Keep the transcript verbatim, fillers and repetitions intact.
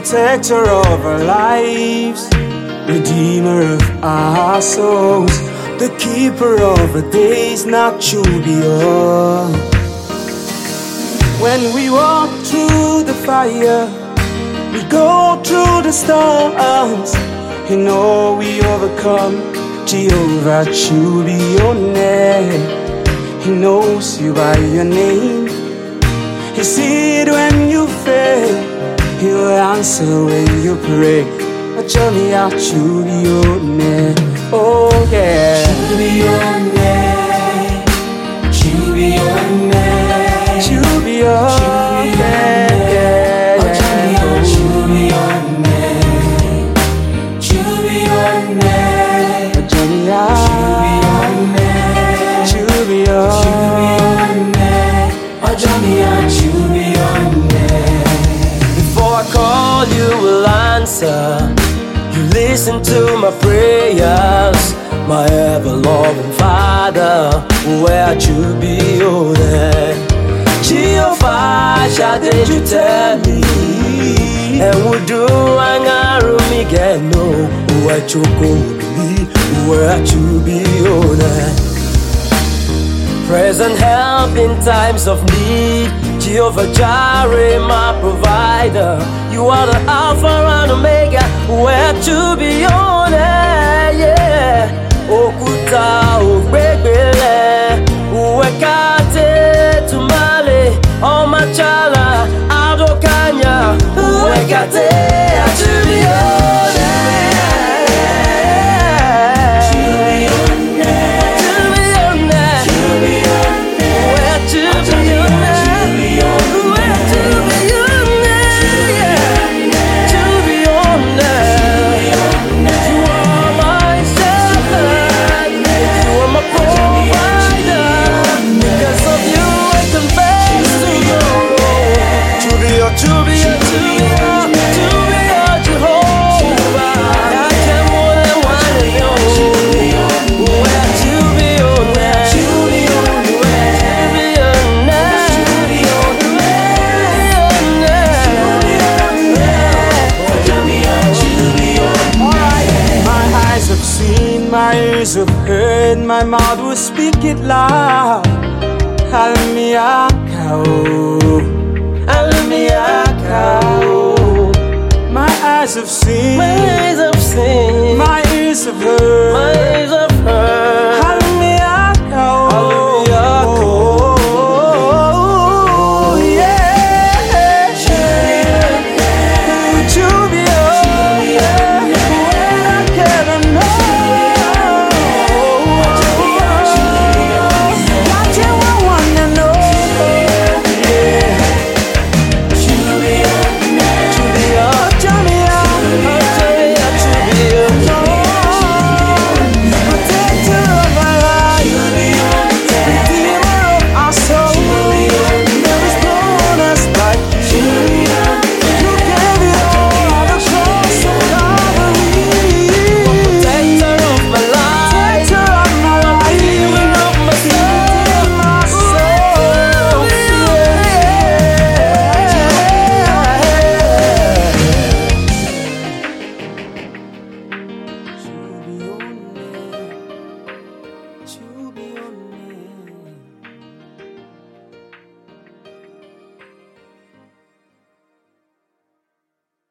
protector of our lives, redeemer of our souls, the keeper of our days, not Chubio. When we walk through the fire, we go through the storms, you know we overcome. Jehovah Chubio. He knows you by your name. He sees it when you fail. He'll answer when you pray. Johnny, I'll Chubio. Oh yeah. Chubio, Chubio, Chubio, yeah, yeah, yeah. Chubio, Chubio, Johnny, before I call, you will answer. You listen to my prayers, my ever-loving Father. Where you be, oh there? Jehovah, shall did you tell me? And would do an arrow me get no? Where you go, where you be, oh there? Present help in times of need, Jehovah Jireh, my provider. You are the Alpha and Omega, where to be on it, yeah. Okuta, Ogbebele, Uwekate, Tumale, Omachala, Adokanya, Uwekate, Atubio. My ears have heard, my mouth will speak it loud. Almiakao, Almiakao. My eyes have seen, my eyes have seen, my ears have heard,